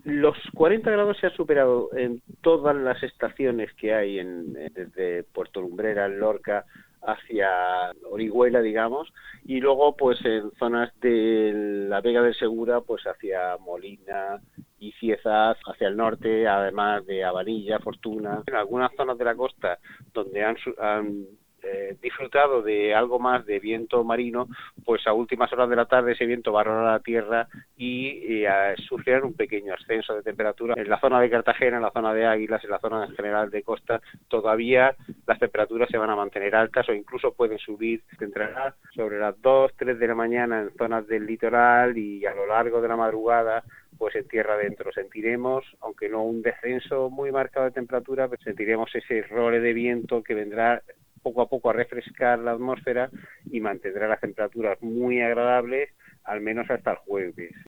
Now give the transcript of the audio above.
Los 40 grados se han superado en todas las estaciones que hay desde Puerto Lumbreras, Lorca, hacia Orihuela, digamos, y luego pues en zonas de la Vega del Segura, pues hacia Molina y Ciezas, hacia el norte, además de Habanilla, Fortuna. En algunas zonas de la costa donde han disfrutado de algo más de viento marino, pues a últimas horas de la tarde ese viento va a rodar a la tierra y sufrirán un pequeño ascenso de temperatura. En la zona de Cartagena, en la zona de Águilas, en la zona en general de costa, todavía las temperaturas se van a mantener altas o incluso pueden subir. Entrará sobre las 2, 3 de la mañana en zonas del litoral y a lo largo de la madrugada pues en tierra adentro sentiremos, aunque no un descenso muy marcado de temperatura, pero sentiremos ese role de viento que vendrá poco a poco a refrescar la atmósfera y mantendrá las temperaturas muy agradables, al menos hasta el jueves.